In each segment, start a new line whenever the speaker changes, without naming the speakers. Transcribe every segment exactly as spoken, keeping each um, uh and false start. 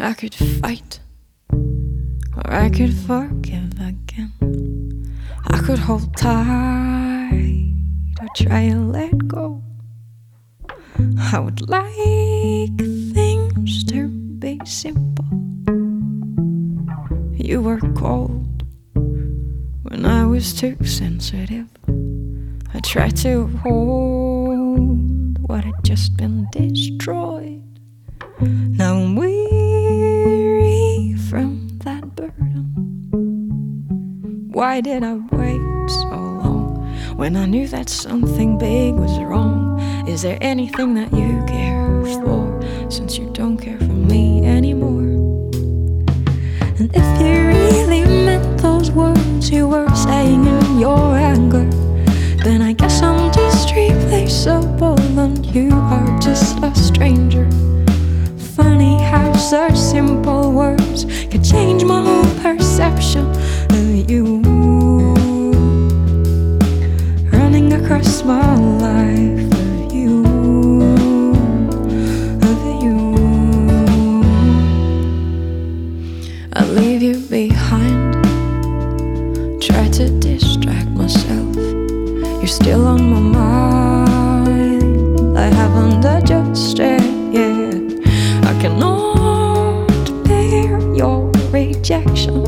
I could fight, or I could forgive again. I could hold tight, or try to let go. I would like things to be simple. You were cold when I was too sensitive. I tried to hold what had just been destroyed. Now I'm weary from that burden. Why did I wait so long when I knew that something big was wrong? Is there anything that you care for, since you don't care for me anymore? And if you really meant those words you were saying in your anger, then I guess I'm just replaceable and you are just a stranger. Funny how such simple words could change my whole perception of you. Running across my life of you, of you. I leave you behind, try to distract myself. You're still on my mind, I haven't adjusted yet. I cannot bear your rejection,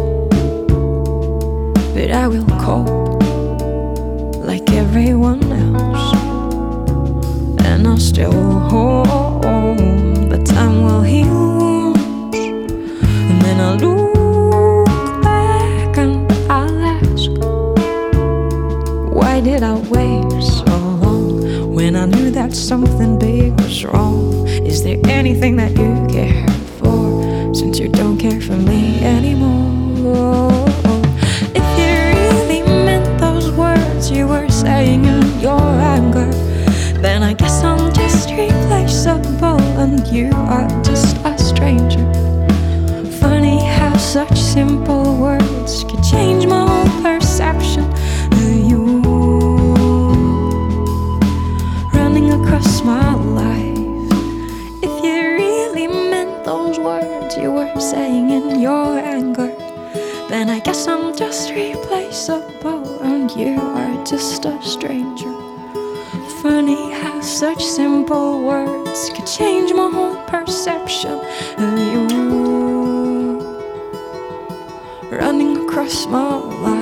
but I will cope like everyone else. And I'll still hope that time will heal wounds. And then I'll look back and I'll ask, why did I wait so long when I knew that something big was wrong? Is there anything that you care for, since you don't care for me anymore? If you really meant those words you were saying in your anger, then I guess I'm just replaceable and you are just a stranger. Funny how such simple words can change my whole perception of you. Running across my life, if you really meant those words you were saying in your anger, then I guess I'm just replaceable and you are just a stranger. Funny how such simple words could change my whole perception of you. Running across my life.